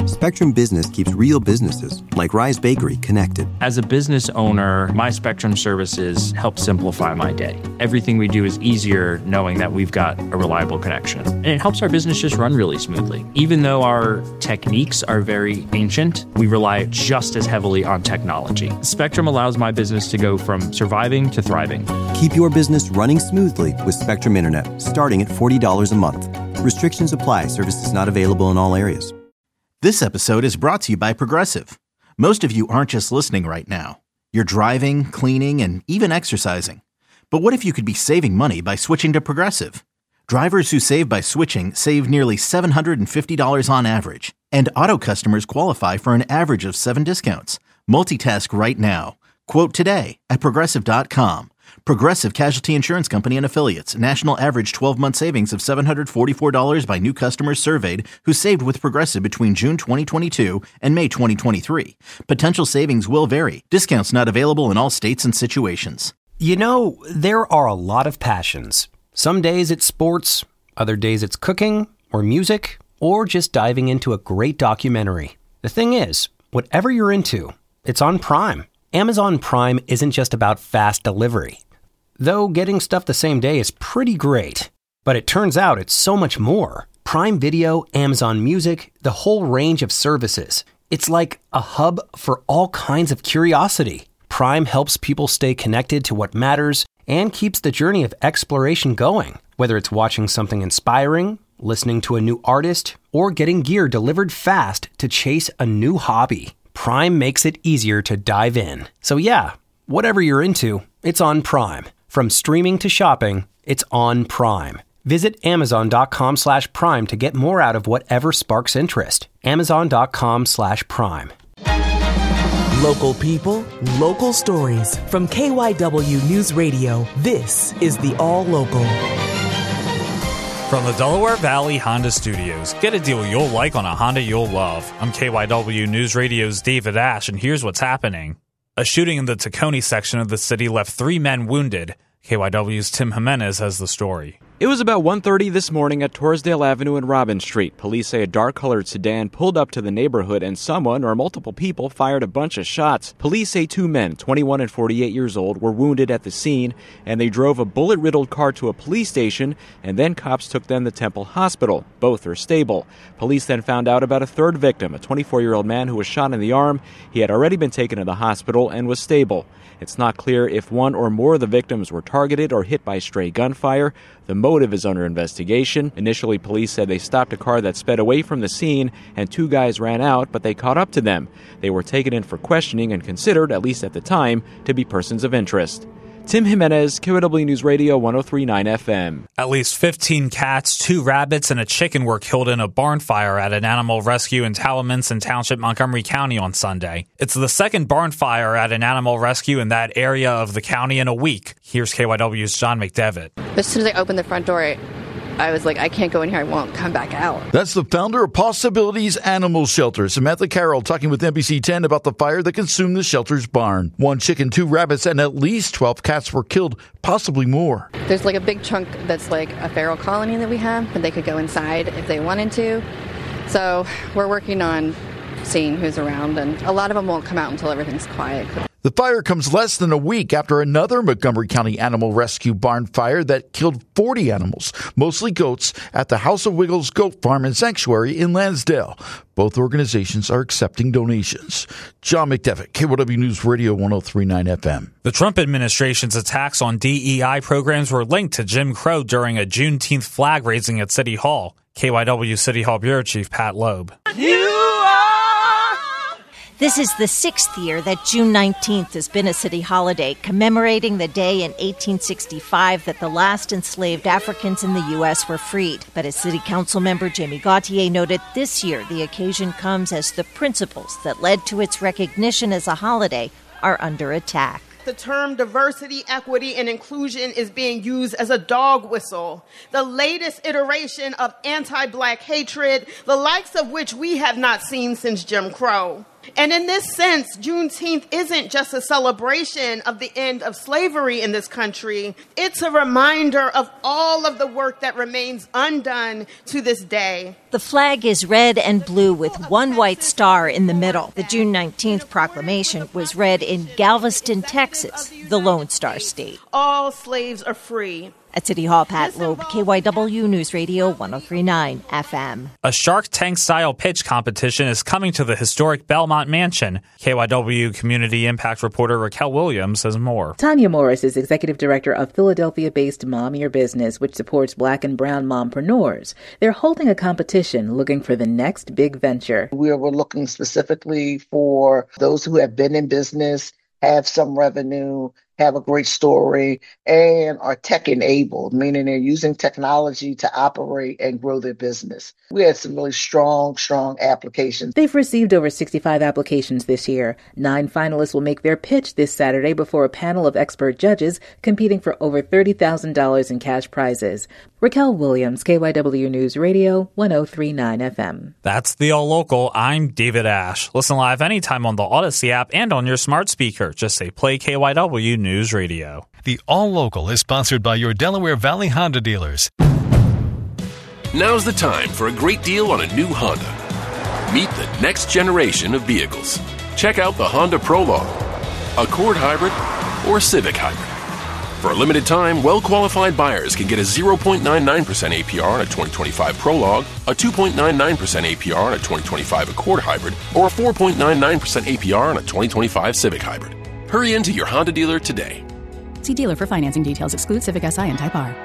Spectrum Business keeps real businesses, like Rise Bakery, connected. As a business owner, my Spectrum services help simplify my day. Everything we do is easier knowing that we've got a reliable connection. And it helps our business just run really smoothly. Even though our techniques are very ancient, we rely just as heavily on technology. Spectrum allows my business to go from surviving to thriving. Keep your business running smoothly with Spectrum Internet, starting at $40 a month. Restrictions apply. Services not available in all areas. This episode is brought to you by Progressive. Most of you aren't just listening right now. You're driving, cleaning, and even exercising. But what if you could be saving money by switching to Progressive? Drivers who save by switching save nearly $750 on average. And auto customers qualify for an average of 7 discounts. Multitask right now. Quote today at Progressive.com. Progressive Casualty Insurance Company and Affiliates. National average 12-month savings of $744 by new customers surveyed who saved with Progressive between June 2022 and May 2023. Potential savings will vary. Discounts not available in all states and situations. You know, there are a lot of passions. Some days it's sports, other days it's cooking or music, or just diving into a great documentary. The thing is, whatever you're into, it's on Prime. Amazon Prime isn't just about fast delivery. Though getting stuff the same day is pretty great. But it turns out it's so much more. Prime Video, Amazon Music, the whole range of services. It's like a hub for all kinds of curiosity. Prime helps people stay connected to what matters and keeps the journey of exploration going. Whether it's watching something inspiring, listening to a new artist, or getting gear delivered fast to chase a new hobby. Prime makes it easier to dive in. So yeah, whatever you're into, it's on Prime. From streaming to shopping, it's on Prime. Visit Amazon.com/Prime to get more out of whatever sparks interest. Amazon.com/Prime. Local people, local stories. From KYW News Radio, this is the All Local. From the Delaware Valley Honda Studios, get a deal you'll like on a Honda you'll love. I'm KYW News Radio's David Ash, and here's what's happening. A shooting in the Tacony section of the city left 3 men wounded. KYW's Tim Jimenez has the story. It was about 1:30 this morning at Torresdale Avenue and Robin Street. Police say a dark-colored sedan pulled up to the neighborhood and someone or multiple people fired a bunch of shots. Police say 2 men, 21 and 48 years old, were wounded at the scene, and they drove a bullet-riddled car to a police station, and then cops took them to Temple Hospital. Both are stable. Police then found out about a third victim, a 24-year-old man who was shot in the arm. He had already been taken to the hospital and was stable. It's not clear if one or more of the victims were targeted or hit by stray gunfire. The motive is under investigation. Initially, police said they stopped a car that sped away from the scene and 2 guys ran out, but they caught up to them. They were taken in for questioning and considered, at least at the time, to be persons of interest. Tim Jimenez, KYW News Radio 103.9 FM. At least 15 cats, 2 rabbits, and a chicken were killed in a barn fire at an animal rescue in Talamanson Township, Montgomery County on Sunday. It's the second barn fire at an animal rescue in that area of the county in a week. Here's KYW's John McDevitt. As soon as I opened the front door, I was like, I can't go in here. I won't come back out. That's the founder of Possibilities Animal Shelter, Samantha Carroll, talking with NBC 10 about the fire that consumed the shelter's barn. 1 chicken, 2 rabbits, and at least 12 cats were killed, possibly more. There's like a big chunk that's like a feral colony that we have, but they could go inside if they wanted to. So we're working on seeing who's around, and a lot of them won't come out until everything's quiet. The fire comes less than a week after another Montgomery County Animal Rescue barn fire that killed 40 animals, mostly goats, at the House of Wiggles Goat Farm and Sanctuary in Lansdale. Both organizations are accepting donations. John McDevitt, KYW News Radio 103.9 FM. The Trump administration's attacks on DEI programs were linked to Jim Crow during a Juneteenth flag raising at City Hall. KYW City Hall Bureau Chief Pat Loeb. This is the 6th year that June 19th has been a city holiday, commemorating the day in 1865 that the last enslaved Africans in the U.S. were freed. But as City Council member Jamie Gauthier noted, this year the occasion comes as the principles that led to its recognition as a holiday are under attack. The term diversity, equity, and inclusion is being used as a dog whistle, the latest iteration of anti-Black hatred, the likes of which we have not seen since Jim Crow. And in this sense, Juneteenth isn't just a celebration of the end of slavery in this country. It's a reminder of all of the work that remains undone to this day. The flag is red and blue with one white star in the middle. The June 19th proclamation was read in Galveston, Texas, the Lone Star State. All slaves are free. At City Hall, Pat Loeb, KYW News Radio 103.9 FM. A Shark Tank-style pitch competition is coming to the historic Belmont Mansion. KYW Community Impact reporter Raquel Williams says more. Tanya Morris is executive director of Philadelphia-based Mom Your Business, which supports Black and brown mompreneurs. They're holding a competition looking for the next big venture. We were looking specifically for those who have been in business, have some revenue, have a great story, and are tech-enabled, meaning they're using technology to operate and grow their business. We had some really strong applications. They've received over 65 applications this year. 9 finalists will make their pitch this Saturday before a panel of expert judges competing for over $30,000 in cash prizes. Raquel Williams, KYW News Radio 103.9 FM. That's the All Local. I'm David Ash. Listen live anytime on the Odyssey app and on your smart speaker. Just say play KYW News Radio. The All Local is sponsored by your Delaware Valley Honda dealers. Now's the time for a great deal on a new Honda. Meet the next generation of vehicles. Check out the Honda Prologue, Accord Hybrid, or Civic Hybrid. For a limited time, well-qualified buyers can get a 0.99% APR on a 2025 Prologue, a 2.99% APR on a 2025 Accord Hybrid, or a 4.99% APR on a 2025 Civic Hybrid. Hurry into your Honda dealer today. See dealer for financing details. Exclude Civic Si and Type R.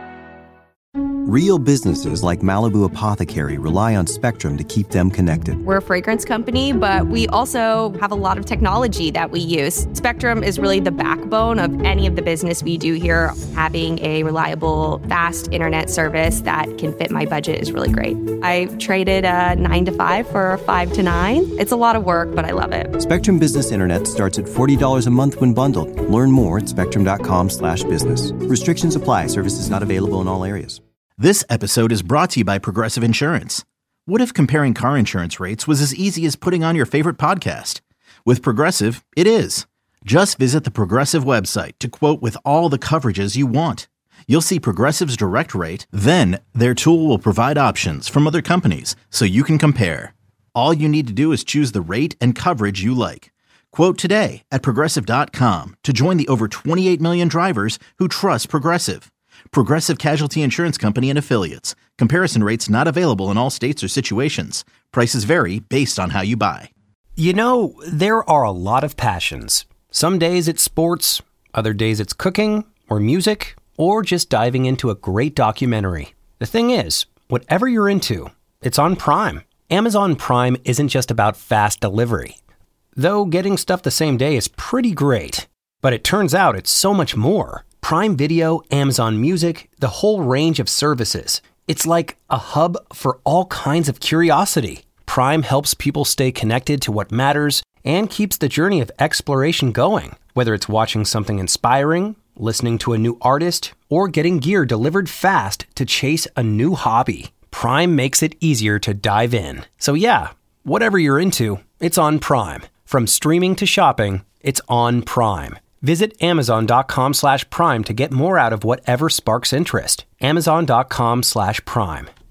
Real businesses like Malibu Apothecary rely on Spectrum to keep them connected. We're a fragrance company, but we also have a lot of technology that we use. Spectrum is really the backbone of any of the business we do here. Having a reliable, fast internet service that can fit my budget is really great. I traded a 9 to 5 for a 5 to 9. It's a lot of work, but I love it. Spectrum Business Internet starts at $40 a month when bundled. Learn more at spectrum.com/business. Restrictions apply. Services not available in all areas. This episode is brought to you by Progressive Insurance. What if comparing car insurance rates was as easy as putting on your favorite podcast? With Progressive, it is. Just visit the Progressive website to quote with all the coverages you want. You'll see Progressive's direct rate, then their tool will provide options from other companies so you can compare. All you need to do is choose the rate and coverage you like. Quote today at Progressive.com to join the over 28 million drivers who trust Progressive. Progressive Casualty Insurance Company and Affiliates. Comparison rates not available in all states or situations. Prices vary based on how you buy. You know, there are a lot of passions. Some days it's sports, other days it's cooking or music, or just diving into a great documentary. The thing is, whatever you're into, it's on Prime. Amazon Prime isn't just about fast delivery. Though getting stuff the same day is pretty great. But it turns out it's so much more. Prime Video, Amazon Music, the whole range of services. It's like a hub for all kinds of curiosity. Prime helps people stay connected to what matters and keeps the journey of exploration going. Whether it's watching something inspiring, listening to a new artist, or getting gear delivered fast to chase a new hobby, Prime makes it easier to dive in. So yeah, whatever you're into, it's on Prime. From streaming to shopping, it's on Prime. Visit Amazon.com/Prime to get more out of whatever sparks interest. Amazon.com/Prime.